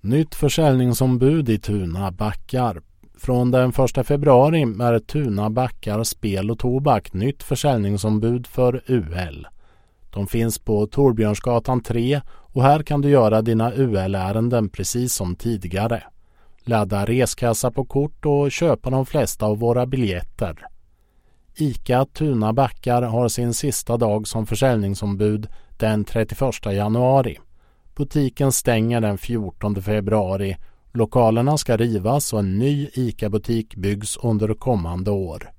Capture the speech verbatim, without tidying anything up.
Nytt försäljningsombud i Tuna Backar. Från den första februari är Tuna Backar Spel och Tobak nytt försäljningsombud för U L. De finns på Torbjörnsgatan tre och här kan du göra dina U L-ärenden precis som tidigare. Ladda reskassa på kort och köpa de flesta av våra biljetter. ICA Tuna Backar har sin sista dag som försäljningsombud den trettioförsta januari. Butiken stänger den fjortonde februari. Lokalerna ska rivas och en ny ICA-butik byggs under kommande år.